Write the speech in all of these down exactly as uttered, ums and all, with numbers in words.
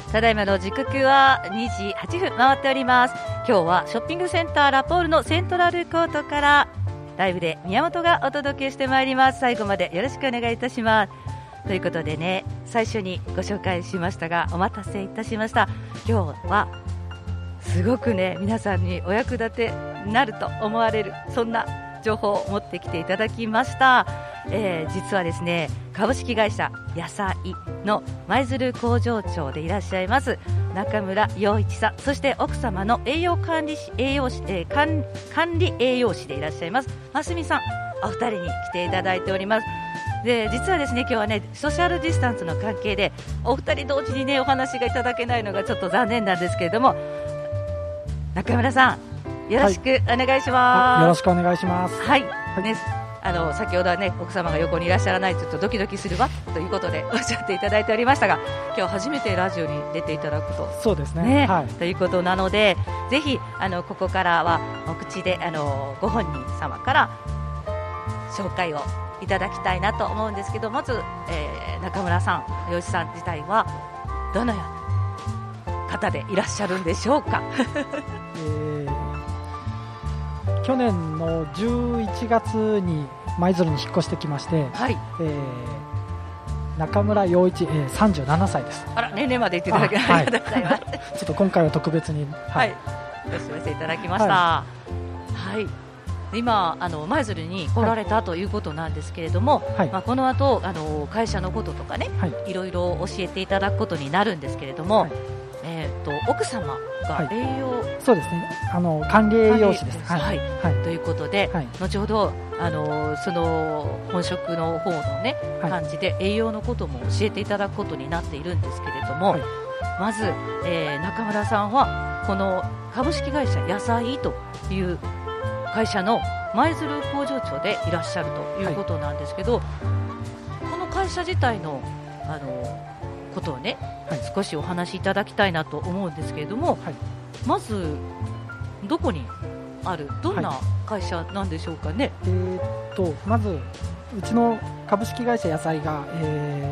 ただいまの時刻はにじはっぷん回っております。今日はショッピングセンターラポールのセントラルコートからライブで宮本がお届けしてまいります。最後までよろしくお願いいたします。ということでね、最初にご紹介しましたがお待たせいたしました。今日はすごくね、皆さんにお役立てになると思われる、そんな情報を持ってきていただきました。えー、実はですね、株式会社野菜の舞鶴工場長でいらっしゃいます中村洋一さん、そして奥様の栄養管理士栄養士、えー、管, 管理栄養士でいらっしゃいますますみさん、お二人に来ていただいております。で、実はですね、今日はね、ソーシャルディスタンスの関係でお二人同時にねお話がいただけないのがちょっと残念なんですけれども、中村さんよろしくお願いします。 はい、よろしくお願いします。 はい、はい、ね、あの先ほどはね、奥様が横にいらっしゃらないとちょっとドキドキするわということでおっしゃっていただいておりましたが、今日初めてラジオに出ていただくと、 そうですね、 ね、 はい、 ということなので、ぜひあのここからはお口であのご本人様から紹介をいただきたいなと思うんですけど、まず、えー、中村さん、洋一さん自体はどのような方でいらっしゃるんでしょうか。 えー去年のじゅういちがつに舞鶴に引っ越してきまして、 はい、 えー、中村洋一、えー、さんじゅうななさいです。 あら、年齢まで言っていただきありがとうございます。ちょっと今回は特別に、 はい、ご指名していただきました。はい、はい、今あの舞鶴に来られたということなんですけれども、はい、まあ、この後あの会社のこととかね、はい、いろいろ教えていただくことになるんですけれども、はい、えー、と奥様が栄養、はい、 そうですね、あの管理栄養士です。 はい、はい、ということで、はい、後ほどあのその本職の方のね、はい、感じで栄養のことも教えていただくことになっているんですけれども、はい、まず、えー、中村さんはこの株式会社野菜という会社の舞鶴工場長でいらっしゃるということなんですけど、はい、この会社自体のあのことをね、はい、少しお話しいただきたいなと思うんですけれども、はい、まずどこにあるどんな会社なんでしょうかね。 はい、えー、とまずうちの株式会社野菜が、え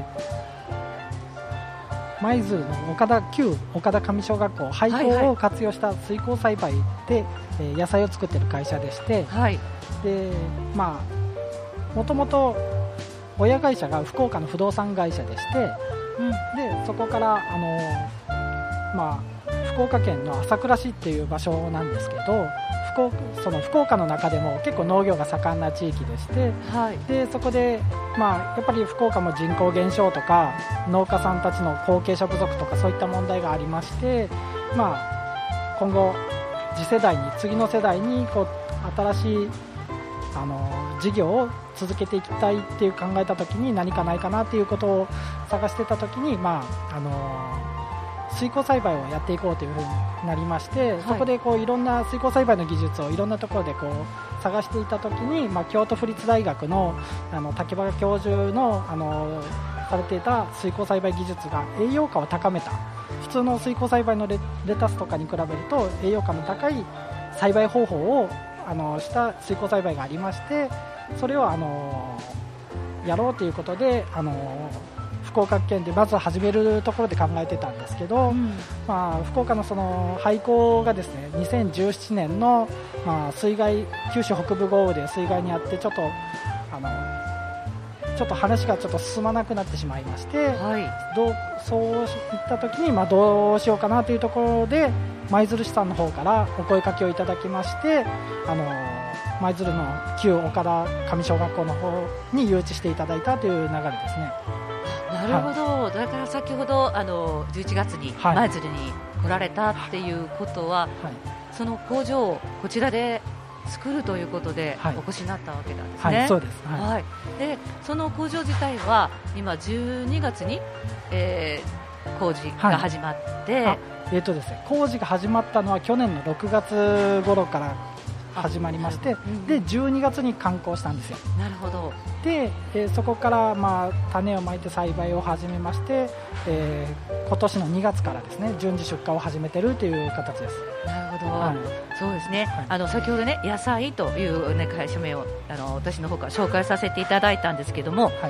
ー、舞鶴の岡田旧岡田上小学校廃校を活用した水耕栽培で、はいはい、野菜を作っている会社でして、はい、でまあもともと親会社が福岡の不動産会社でして、うん、でそこからあの、まあ、福岡県の朝倉市っていう場所なんですけど、福岡、その福岡の中でも結構農業が盛んな地域でして、はい、でそこで、まあ、やっぱり福岡も人口減少とか農家さんたちの後継者不足とかそういった問題がありまして、まあ、今後次世代に次の世代にこう新しいあの事業を続けていきたいっていう考えたときに何かないかなっていうことを探してたときに、まああの水耕栽培をやっていこうというふうになりまして、はい、そこでこういろんな水耕栽培の技術をいろんなところでこう探していたときに、まあ、京都府立大学の、あの竹原教授の、あのされていた水耕栽培技術が栄養価を高めた、普通の水耕栽培の レ, レタスとかに比べると栄養価の高い栽培方法をあのした水耕栽培がありまして、それをあのやろうということで、あの福岡県でまず始めるところで考えてたんですけど、うん、まあ、福岡のその廃校がですねにせんじゅうななねんの、まあ、水害九州北部豪雨で水害にあってちょっとあのちょっと話がちょっと進まなくなってしまいまして、はい、どうそういった時に、まあ、どうしようかなというところで舞鶴市さんの方からお声かけをいただきまして、あの舞鶴の旧岡田上小学校の方に誘致していただいたという流れですね。 なるほど、はい、だから先ほどあのじゅういちがつに舞鶴に来られたっていうことは、はい、その工場をこちらで作るということでお越しになったわけなんですね。 はい、そうです、はいはい、でその工場自体は今じゅうにがつに、えー、工事が始まって、 はい、えーとですね、工事が始まったのは去年のろくがつ頃から始まりまして、うん、でじゅうにがつに完工したんですよ。 なるほど。 で、えー、そこから、まあ、種をまいて栽培を始めまして、えー、今年のにがつからですね順次出荷を始めているという形です。 なるほど、はい、そうですね、 はい、 あの先ほどね野菜という、ね、会社名をあの私の方から紹介させていただいたんですけども、はい、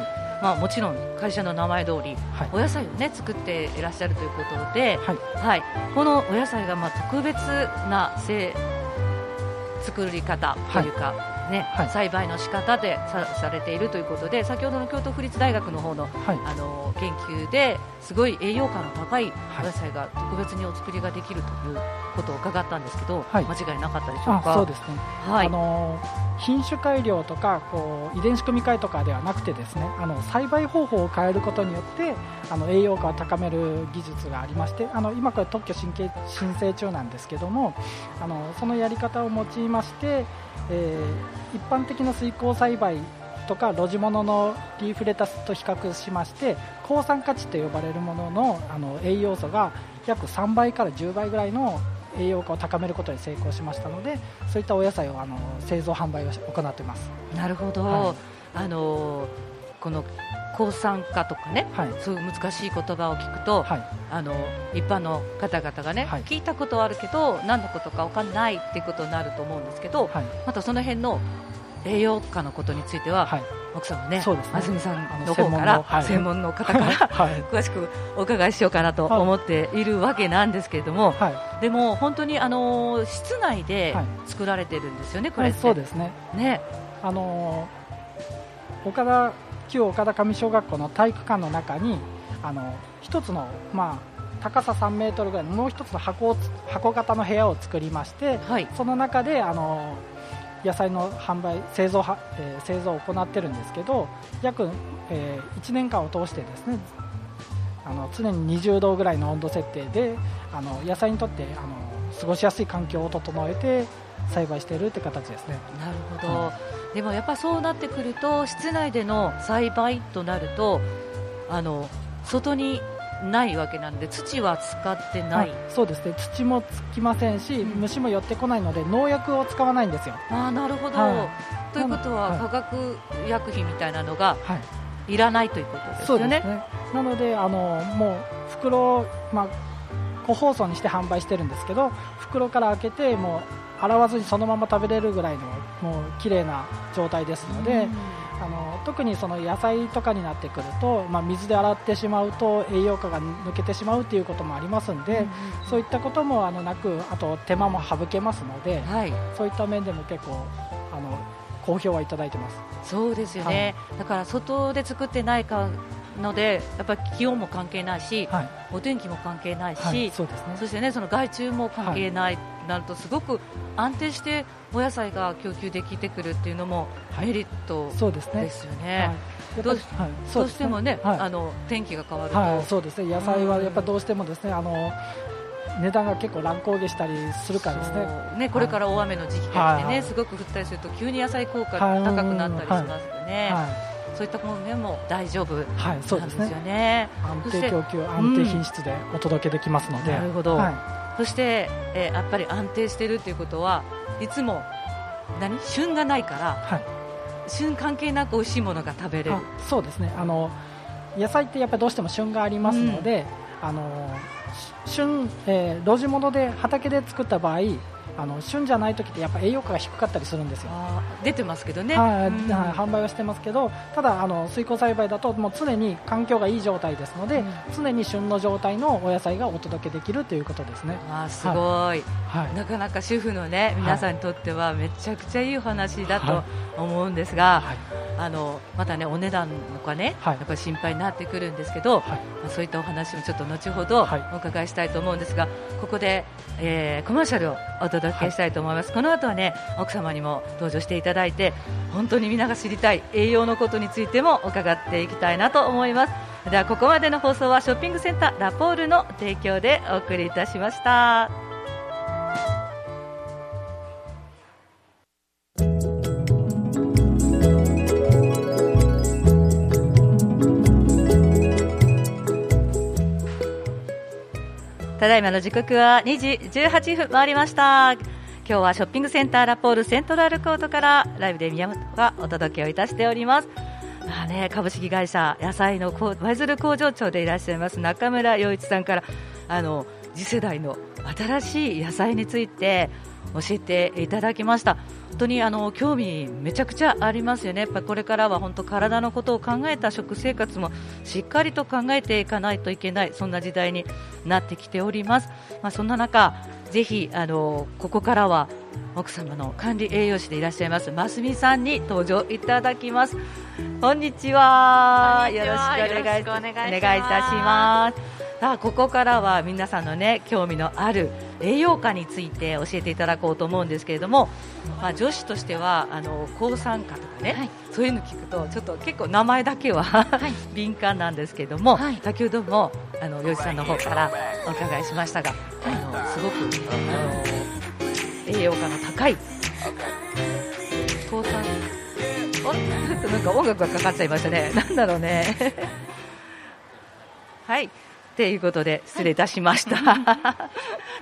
まあ、もちろん会社の名前通り、はい、お野菜を、ね、作っていらっしゃるということで、はいはい、このお野菜がまあ特別な作り方というか、はいねはい、栽培の仕方で さ, されているということで、先ほどの京都府立大学の方の、はい、あの研究ですごい栄養価の高いお野菜が特別にお作りができるということを伺ったんですけど、はい、間違いなかったでしょうか。 そうですね、はい、あの品種改良とかこう遺伝子組み換えとかではなくてですね、あの栽培方法を変えることによってあの栄養価を高める技術がありまして、あの今これ特許申請申請中なんですけども、あのそのやり方を用いまして、えー、一般的な水耕栽培とか露地物のリーフレタスと比較しまして、抗酸化値と呼ばれるもの の, あの栄養素が約さんばいからじゅうばいぐらいの栄養価を高めることに成功しましたので、そういったお野菜をあの製造販売を行っています。 なるほど、はい、あのこの抗酸化とかね、はい、そういう難しい言葉を聞くと、はい、あの一般の方々がね、はい、聞いたことはあるけど何のことか分かんないっていうことになると思うんですけど、はい、またその辺の栄養価のことについては、はい、奥さんはね、そうですね、安住さんの方から専門の方から、はい、詳しくお伺いしようかなと思っているわけなんですけれども、はい、でも本当にあの室内で作られてるんですよね、はい、これって。 そうですね、ね、あの岡田旧岡田上小学校の体育館の中にあの一つの、まあ、高ささんメートルぐらいのもう一つの 箱, 箱型の部屋を作りまして、はい、その中であの野菜の販売製造、えー、製造を行っているんですけど、約、えー、いちねんかんを通してですね、あの常ににじゅうどぐらいの温度設定であの野菜にとってあの過ごしやすい環境を整えて栽培しているという形ですね。 なるほど、うん、でもやっぱそうなってくると室内での栽培となるとあの外にないわけなんで土は使ってない。 そうですね、土もつきませんし、うん、虫も寄ってこないので農薬を使わないんですよ。 あ、なるほど、はい、ということは、はい、化学薬品みたいなのがいらないということですよね。そうですね、 なのであのもう袋、まあ、個包装にして販売してるんですけど、袋から開けてもう洗わずにそのまま食べれるぐらいのもう綺麗な状態ですので、あの特にその野菜とかになってくると、まあ、水で洗ってしまうと栄養価が抜けてしまうということもありますので、うんうん、そういったこともあのなく、あと手間も省けますので、はい、そういった面でも結構あの好評はいただいてます。 そうですよね、はい、だから外で作ってないかのでやっぱり気温も関係ないし、はい、お天気も関係ないし、はい、そうですね、そしてねその害虫も関係ない、はい、なるとすごく安定してお野菜が供給できてくるっていうのもメリットですよね。どうしてもね、はい、あの天気が変わると、はい、 そうですね、野菜はやっぱどうしてもですね、あの値段が結構乱高下したりするからですね。 ね、これから大雨の時期が来てね、はい、すごく降ったりすると急に野菜効果が高くなったりしますよね。はいはい、そういったものでも大丈夫なんですよね。はい、そうですね、 安定供給、安定品質でお届けできますので、うん、 なるほど、はい、そして、えー、やっぱり安定しているということはいつも何旬がないから、はい、旬関係なく美味しいものが食べれる。 そうですね、あの野菜ってやっぱりどうしても旬がありますので、うん、あの旬、えー、露地物で畑で作った場合、あの旬じゃない時ってやっぱ栄養価が低かったりするんですよ。 あ、出てますけどね、 はい、うん、販売はしてますけど、ただあの水耕栽培だともう常に環境がいい状態ですので、うん、常に旬の状態のお野菜がお届けできるということですね。 あ、すごい、はいはい、なかなか主婦の、ね、皆さんにとってはめちゃくちゃいいお話だと思うんですが、はい、あのまたねお値段とかね、はい、やっぱり心配になってくるんですけど、はい、まあ、そういったお話もちょっと後ほどお伺いしたいと思うんですが、ここで、えー、コマーシャルをお届けしたいと思います。はい、この後はね奥様にも登場していただいて、本当にみんなが知りたい栄養のことについても伺っていきたいなと思います。ではここまでの放送はショッピングセンターラポールの提供でお送りいたしました。ただいまの時刻はにじじゅうはっぷん回りました。今日はショッピングセンターラポールセントラルコートからライブで宮本がお届けをいたしております。まあね、株式会社野菜の舞鶴工場長でいらっしゃいます中村洋一さんからあの次世代の新しい野菜について教えていただきました。本当にあの興味めちゃくちゃありますよね。やっぱこれからは本当体のことを考えた食生活もしっかりと考えていかないといけない、そんな時代になってきております。まあ、そんな中ぜひあのここからは奥様の管理栄養士でいらっしゃいますますみさんに登場いただきます。こんにちは。よろしくお願いお願いいたします。さあここからは皆さんのね興味のある栄養価について教えていただこうと思うんですけれども、まあ、女子としてはあの抗酸化とかね、はい、そういうの聞くとちょっと結構名前だけは、はい、敏感なんですけれども、はい、先ほどもあのよしさんの方からお伺いしましたが、あのすごくあの栄養価の高い抗酸おちょっとなんか音楽がかかっちゃいましたね。なんだろうねはいということで失礼いたしました、はい、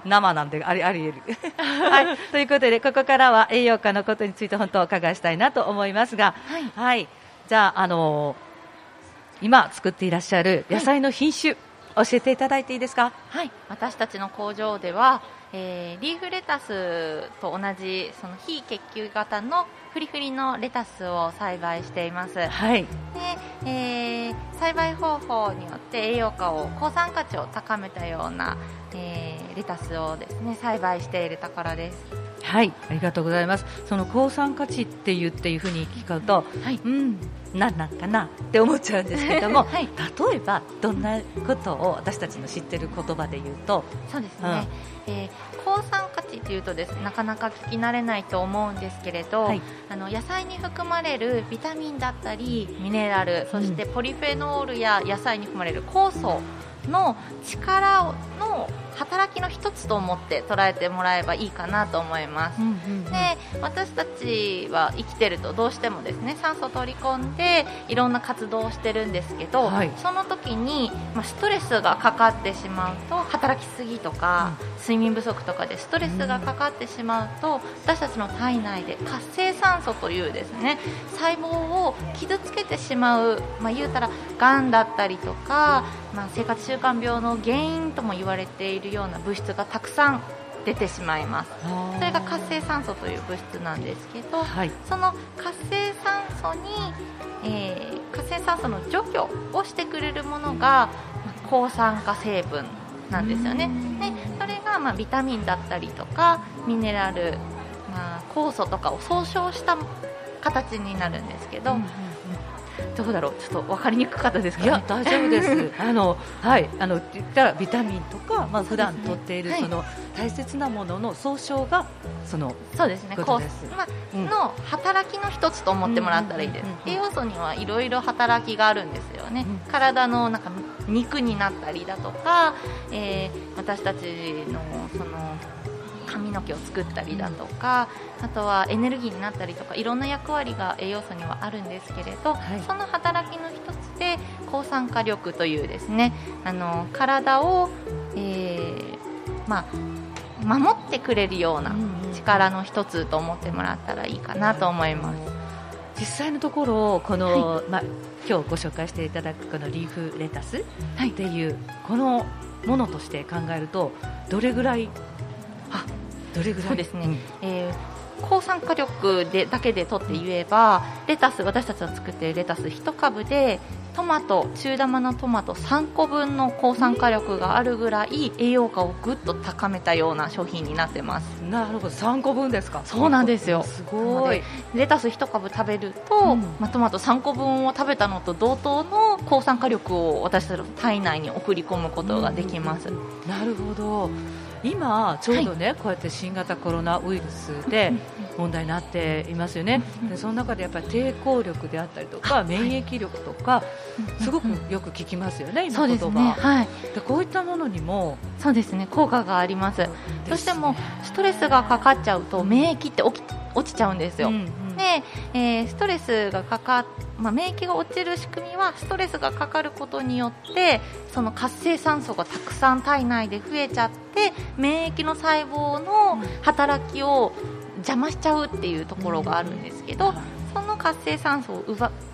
生なんでありあり得る、はい、ということでここからは栄養価のことについて本当お伺いしたいなと思いますが、はいはい、じゃあ、あのー、今作っていらっしゃる野菜の品種、はい、教えていただいていいですか。 はい、私たちの工場では、えー、リーフレタスと同じその非結球型のフリフリのレタスを栽培しています、はい。でえー、栽培方法によって栄養価を抗酸化値を高めたような、えー、レタスをですね栽培しているところです。 はい、ありがとうございます。その抗酸化値って言っていうふうに聞くと、はい、うん何なんかなって思っちゃうんですけども、はい、例えばどんなことを私たちの知っている言葉で言うと。 そうですね、うんえー、抗酸化値というとですねなかなか聞き慣れないと思うんですけれど、はい、あの野菜に含まれるビタミンだったりミネラル、そしてポリフェノールや野菜に含まれる酵素の力の働きの一つと思って捉えてもらえばいいかなと思います、うんうんうん、で私たちは生きてるとどうしてもですね酸素を取り込んでいろんな活動をしてるんですけど、はい、その時に、まあ、ストレスがかかってしまうと働きすぎとか、うん、睡眠不足とかでストレスがかかってしまうと、うん、私たちの体内で活性酸素というですね細胞を傷つけてしまう、まあ、言うたらがんだったりとか、まあ、生活習慣病の原因とも言われているような物質がたくさん出てしまいます。それが活性酸素という物質なんですけど、はい、その活性酸素に、えー、活性酸素の除去をしてくれるものが抗酸化成分なんですよね。でそれが、まあ、ビタミンだったりとかミネラル、まあ、酵素とかを総称した形になるんですけど、うんうんどうだろうちょっと分かりにくかったですかね。 いや大丈夫ですあの、はい、あの言ったらビタミンとか、まあ、普段取っているそ、ねはい、その大切なものの総称がそのそうですねことです、 まあうん、の働きの一つと思ってもらったらいいです、うんうんうんうん、栄養素にはいろいろ働きがあるんですよね、うん、体のなんか肉になったりだとか、えー、私たちのその髪の毛を作ったりだとか、あとはエネルギーになったりとかいろんな役割が栄養素にはあるんですけれど、はい、その働きの一つで抗酸化力というですねあの体を、えーまあ、守ってくれるような力の一つと思ってもらったらいいかなと思います。 実際のところこの、はいまあ、今日ご紹介していただくこのリーフレタスっていう、はい、このものとして考えるとどれぐらいあどれぐらいそうですね、うんえー、抗酸化力でだけでとって言えばレタス私たちが作っているレタスいち株でトマト中玉のトマトさんこぶんの抗酸化力があるぐらい栄養価をぐっと高めたような商品になってます。 なるほどさんこぶんですか。 そうなんですよ。 すごい。 レタスいち株食べると、うんまあ、トマトさんこぶんを食べたのと同等の抗酸化力を私たちの体内に送り込むことができます、うん、 なるほど。今ちょうどね、はい、こうやって新型コロナウイルスで問題になっていますよね。でその中でやっぱり抵抗力であったりとか免疫力とかすごくよく聞きますよね、今言葉。そうですね、はい、でこういったものにもそうですね効果があります。どうしてもストレスがかかっちゃうと免疫って起き落ちちゃうんですよ、うんうん、で、えー、ストレスがかかっまあ、免疫が落ちる仕組みはストレスがかかることによってその活性酸素がたくさん体内で増えちゃって免疫の細胞の働きを邪魔しちゃうっていうところがあるんですけど、その活性酸素を奪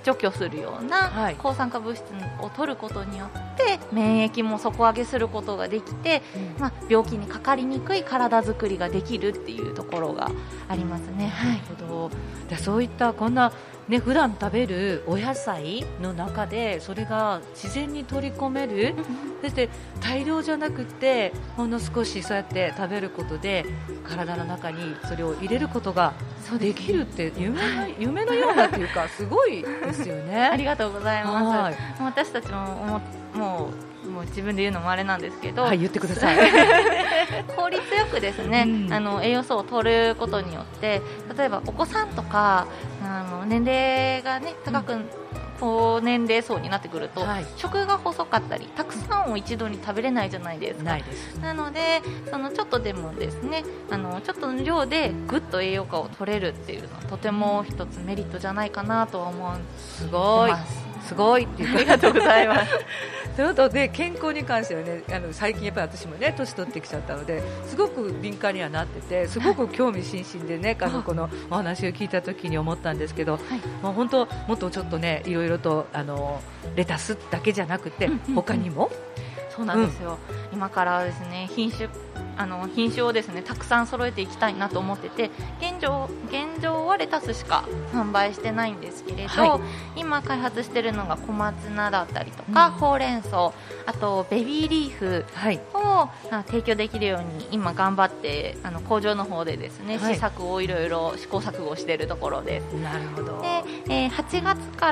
除去するような抗酸化物質を取ることによって免疫も底上げすることができて、うんまあ、病気にかかりにくい体づくりができるっていうところがありますね。 なるほど。でそういったこんなね、普段食べるお野菜の中でそれが自然に取り込めるそして大量じゃなくてほんの少しそうやって食べることで体の中にそれを入れることができるって夢の、夢のようなというかすごいですよね。 ありがとうございます。私たちももう、もうもう自分で言うのもあれなんですけど、 はい、言ってください。 効率よくですね、うん、あの栄養素を取ることによって例えばお子さんとかあの年齢が、ね、高く、うん高年齢層になってくると、はい、食が細かったりたくさんを一度に食べれないじゃないですか。 ないです。 なのでそのちょっとでもですねあのちょっとの量でぐっと栄養価を取れるっていうのはとても一つメリットじゃないかなとは思うんです。 すごいすごいっていうかありがとうございます。ということで健康に関してはねあの最近やっぱり私もね年取ってきちゃったのですごく敏感にはなっててすごく興味津々でねあのこのお話を聞いた時に思ったんですけど、はい、もう本当もっとちょっとねいろいろとあのレタスだけじゃなくて、うんうん、他にもそうなんですよ、うん、今からですね品種あの品種をですねたくさん揃えていきたいなと思ってて現状現状はレタスしか販売してないんですけれど、はい、今開発しているのが小松菜だったりとか、うん、ほうれん草あとベビーリーフを、はい、提供できるように今頑張ってあの工場の方でですね、はい、試作をいろいろ試行錯誤しているところです。 なるほど。 で、えー、はちがつから、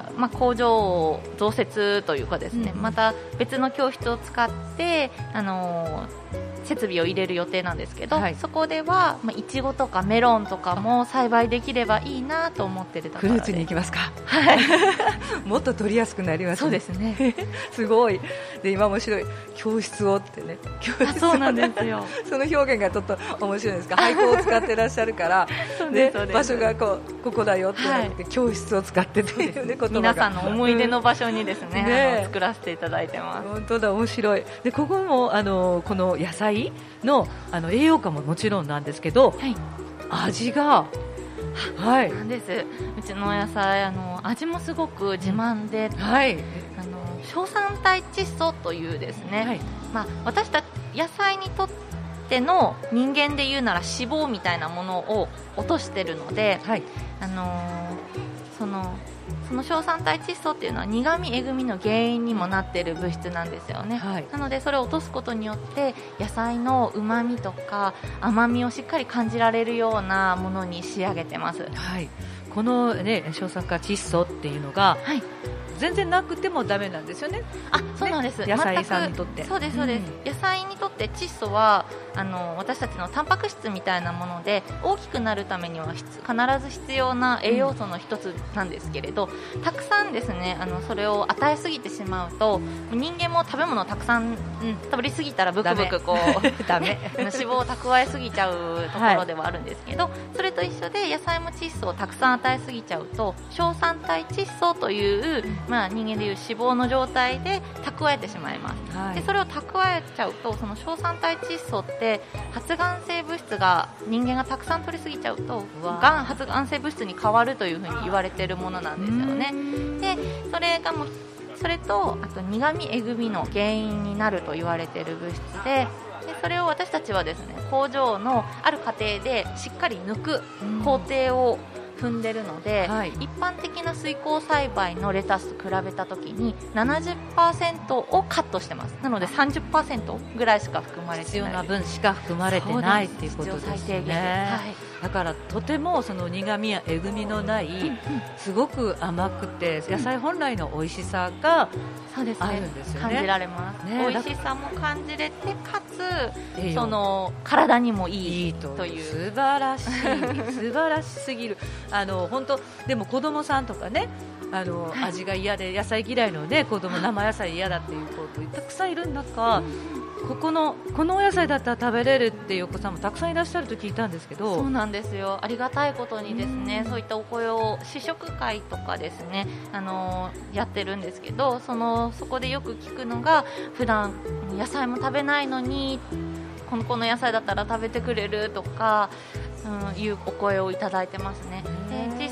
まあ、工場を増設というかですね、うん、また別の教室を使ってあのー設備を入れる予定なんですけど、はい、そこではまあいちごとかメロンとかも栽培できればいいなと思っているところでフルーツに行きますか。 はい、 もっと取りやすくなりますね。 そうですね。 すごい。で今面白い教室をってね教室を、ね、 そうなんですよ。 その表現がちょっと面白いですか。廃校を使ってらっしゃるからね、場所がこうここだよってなって、はい、教室を使ってっていうね言葉が皆さんの思い出の場所にですね、うん、ねあの作らせていただいてます。 本当だ面白い。でここもあのこの野菜の, あの栄養価ももちろんなんですけど、はい、味がはい、なんですうちのお野菜あの味もすごく自慢で、うんはい、あの硝酸体窒素というですね、はいまあ、私たち野菜にとっての人間で言うなら脂肪みたいなものを落としているので、はいあのー、そのその硝酸体窒素っていうのは苦味えぐみの原因にもなっている物質なんですよね、はい、なのでそれを落とすことによって野菜のうまみとか甘みをしっかり感じられるようなものに仕上げてます、 はい、この、ね、硝酸化窒素っていうのが、はい全然なくてもダメなんですよね。 あ、そうなんです、 ね、野菜さんにとってそうですそうです、うん、野菜にとって窒素はあの私たちのタンパク質みたいなもので大きくなるためには必ず必要な栄養素の一つなんですけれど、うん、たくさんですねあのそれを与えすぎてしまうと人間も食べ物をたくさん、うん、食べりすぎたらブクブクこうダメ脂肪を蓄えすぎちゃうところではあるんですけど、はい、それと一緒で野菜も窒素をたくさん与えすぎちゃうと硝酸体窒素という、まあ、人間でいう脂肪の状態で蓄えてしまいます、はい、でそれを蓄えちゃうとその硝酸体窒素って発がん性物質が人間がたくさん取りすぎちゃうとがん発がん性物質に変わるというふうに言われているものなんですよね。でそれがもうそれとあと苦味えぐみの原因になると言われている物質ででそれを私たちはですね工場のある過程でしっかり抜く工程を踏んでるので、はい、一般的な水耕栽培のレタスと比べたときに ななじゅっパーセント をカットしてます。なので さんじゅっパーセント ぐらいしか含まれてない、 必要な分しか含まれてないっていうことですね。 最低限、はい、 だからとてもその苦味やえぐみのないすごく甘くて野菜本来の美味しさがあるんですよね。 感じられます、ね、美味しさも感じれてかつその体にもいい、いいという素晴らしい素晴らしすぎるあの本当でも子供さんとかねあの、はい、味が嫌で野菜嫌いの、ね、子供生野菜嫌だっていう子たくさんいる中、ここのこのお野菜だったら食べれるっていうお子さんもたくさんいらっしゃると聞いたんですけど。 そうなんですよ。ありがたいことにですね、うん、そういったお声を試食会とかですねあのやってるんですけど、そのそこでよく聞くのが普段野菜も食べないのにこの子の野菜だったら食べてくれるとか、うん、いうお声をいただいてますね。で実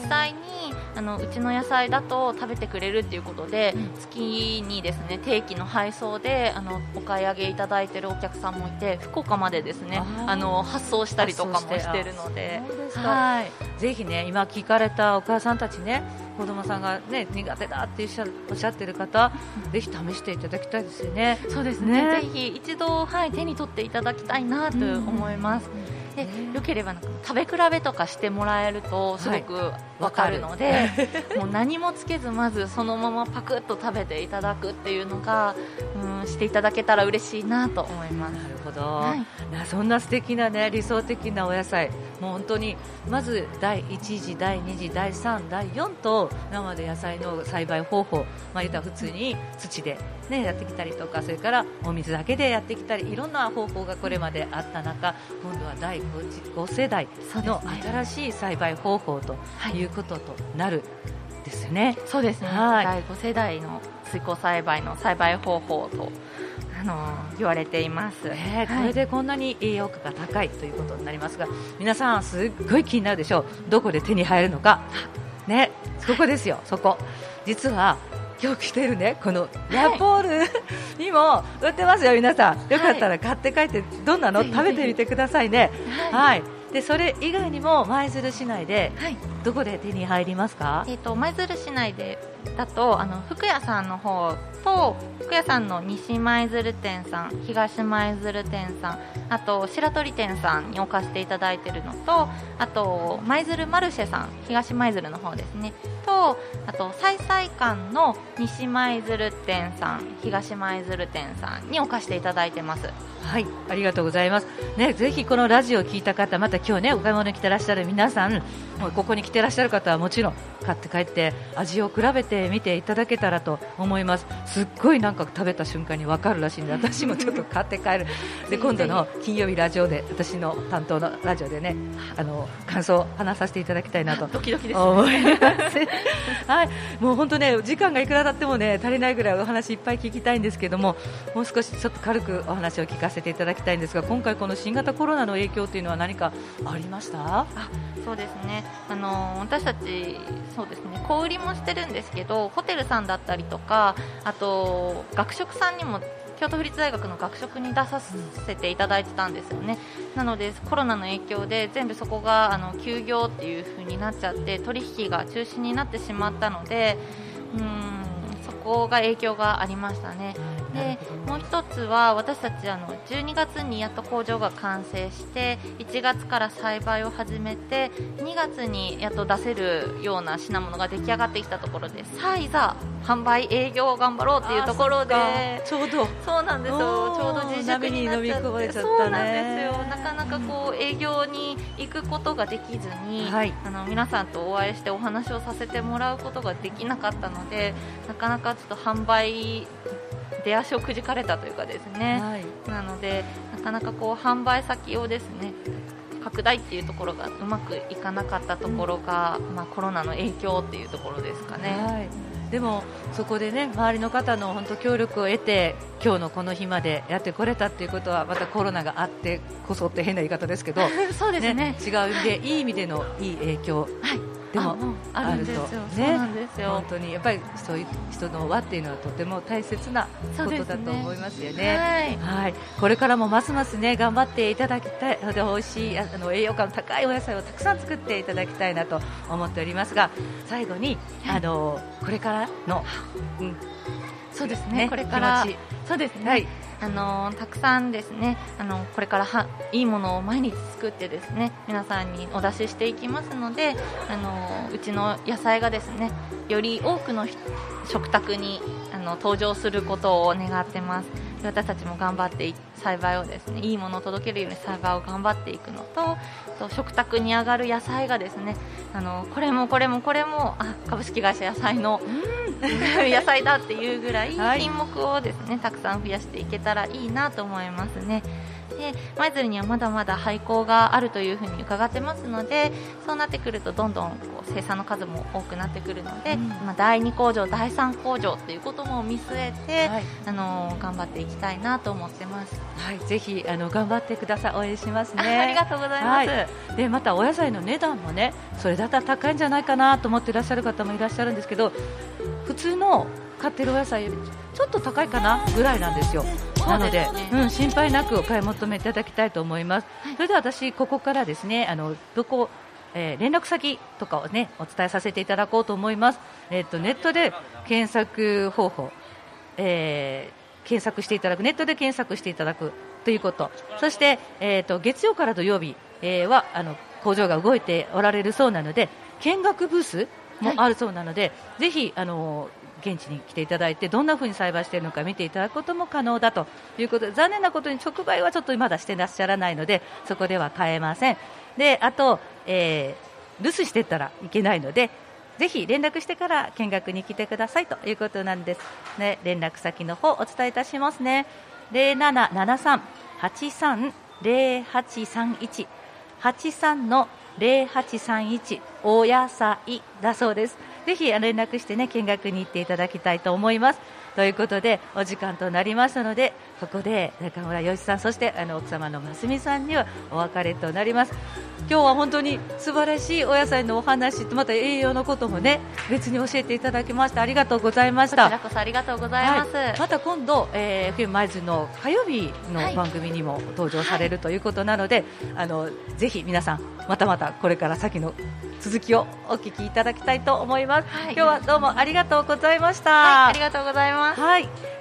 際にあのうちの野菜だと食べてくれるっていうことで、うん、月にですね定期の配送であのお買い上げいただいているお客さんもいて、福岡までですねああの発送したりとかもしているので、 そうですか、はい、ぜひね今聞かれたお母さんたちね、子供さんが、ね、苦手だっておっしゃっている方、うん、ぜひ試していただきたいですよね。 そうですね、ぜひ一度、はい、手に取っていただきたいなと思います。うんでよければなんか食べ比べとかしてもらえるとすごくわかるので、はい、もう何もつけずまずそのままパクッと食べていただくっていうのが、うん、していただけたら嬉しいなと思います。 なるほど、はい、そんな素敵なね理想的なお野菜、もう本当にまずだいいち次だいに次だいさんだいよんと生で野菜の栽培方法、まあ、言ったら普通に土で、ね、やってきたりとか、それからお水だけでやってきたり、いろんな方法がこれまであった中、今度はだいご世代の新しい栽培方法ということとなるですよね。 そうですね、はい、だいご世代の水耕栽培の栽培方法とあの言われています、 えー、これでこんなに栄養価が高いということになりますが、皆さんすっごい気になるでしょう。どこで手に入るのか、ね、そこですよ、そこ。実は今日着てるねこのラポール、はい、にも売ってますよ。皆さんよかったら買って帰って、どんなの食べてみてくださいね。はい、はい、でそれ以外にも舞鶴市内でどこで手に入りますか？ えーと、舞鶴市内でだとあの福屋さんの方と、福屋さんの西舞鶴店さん、東舞鶴店さん、あと白鳥店さんに置かせていただいているのと、あと舞鶴マルシェさん、東舞鶴の方ですねと、あと菜菜館の西舞鶴店さん、東舞鶴店さんに置かせていただいてます。 はい、ありがとうございます、ね、ぜひこのラジオを聞いた方、また今日ねお買い物に来てらっしゃる皆さん、もうここに来てらっしゃる方はもちろん買って帰って味を比べてみていただけたらと思います。すっごいなんか食べた瞬間に分かるらしいんで、私もちょっと買って帰るで今度の金曜日ラジオで、私の担当のラジオでねあの感想を話させていただきたいなとドキドキです、ね、 思いますはい、もう本当ね時間がいくらだってもね足りないぐらいお話いっぱい聞きたいんですけども、もう少しちょっと軽くお話を聞かせていただきたいんですが、今回この新型コロナの影響というのは何かありました？ あ、そうですね、あの私たちそうですね小売りもしてるんですけど、ホテルさんだったりとか、あと学食さんにも京都府立大学の学食に出させていただいてたんですよね。なのでコロナの影響で全部そこがあの休業っていう風になっちゃって、取引が中止になってしまったので、うーんそこが影響がありましたね。でもう一つは私たちあのじゅうにがつにやっと工場が完成して、いちがつから栽培を始めて、にがつにやっと出せるような品物が出来上がってきたところで、さあいざ販売営業を頑張ろうっていうところで、 ちょうどそうなんですよ、ちょうど自粛になっちゃって、 ちゃったね、 そうなんですよ、なかなかこう営業に行くことができずに、はい、あの皆さんとお会いしてお話をさせてもらうことができなかったので、なかなかちょっと販売出足をくじかれたというかですね、はい、なのでなかなかこう販売先をですね拡大っていうところがうまくいかなかったところが、うんまあ、コロナの影響っていうところですかね。 はい、でもそこでね周りの方の本当協力を得て今日のこの日までやってこれたっていうことは、またコロナがあってこそって変な言い方ですけどそうですね、 ね、違う意味でいい意味でのいい影響、はいでもあるとね、本当にやっぱりそういう人の輪っていうのはとても大切なことだと思いますよね。はい、はい、これからもますますね頑張っていただきたいので、美味しいあの栄養価の高いお野菜をたくさん作っていただきたいなと思っておりますが、最後に、はい、あのこれからの、うん、 そうですね、これからそうですね、はいあのたくさんですねあのこれからはいいものを毎日作ってですね皆さんにお出ししていきますので、あのうちの野菜がですねより多くの食卓にあの登場することを願ってます。私たちも頑張って栽培をですねいいものを届けるように栽培を頑張っていくのと、と食卓に上がる野菜がですねあのこれもこれもこれもあ株式会社野菜の野菜だっていうぐらい品目をですねたくさん増やしていけたらいいなと思いますね。 で舞鶴にはまだまだ廃校があるというふうに伺ってますので、そうなってくるとどんどんこう生産の数も多くなってくるので、うん、まあ、だいに工場だいさん工場ということも見据えて、はい、あの頑張っていきたいなと思ってます。 はい、ぜひあの頑張ってください。応援しますね。 ありがとうございます。はい、 でまたお野菜の値段もね、それだったら高いんじゃないかなと思っていらっしゃる方もいらっしゃるんですけど、普通の買ってるお野菜よりちょっと高いかなぐらいなんですよ。なので、うん、心配なくお買い求めいただきたいと思います。はい、それでは私ここからですね、あのどこ、えー、連絡先とかをねお伝えさせていただこうと思います。えー、とネットで検索方法、えー、検索していただくネットで検索していただくということ、そして、えー、と月曜から土曜日、えー、はあの工場が動いておられるそうなので、見学ブースもあるそうなので、はい、ぜひあの現地に来ていただいてどんな風に栽培しているのか見ていただくことも可能だということで、残念なことに直売はちょっとまだしていらっしゃらないのでそこでは買えません。であと、えー、留守していったらいけないので、ぜひ連絡してから見学に来てくださいということなんですね。連絡先の方お伝えいたしますね。ゼロななななさん はちさん ゼロはちさんいち はちさん のゼロはちさんいちお野菜だそうです。ぜひ連絡してね見学に行っていただきたいと思います。ということでお時間となりましたので、ここで中村洋一さん、そしてあの奥様のますみさんにはお別れとなります。今日は本当に素晴らしいお野菜のお話とまた栄養のこともね別に教えていただきましてありがとうございました。 こちらこそありがとうございます。はい、 また今度、えー、エフエム 舞鶴の火曜日の番組にも登場されるということなので、はい、あのぜひ皆さんまたまたこれから先の続きをお聞きいただきたいと思います。はい、今日はどうもありがとうございました。 はい、ありがとうございます。 はい、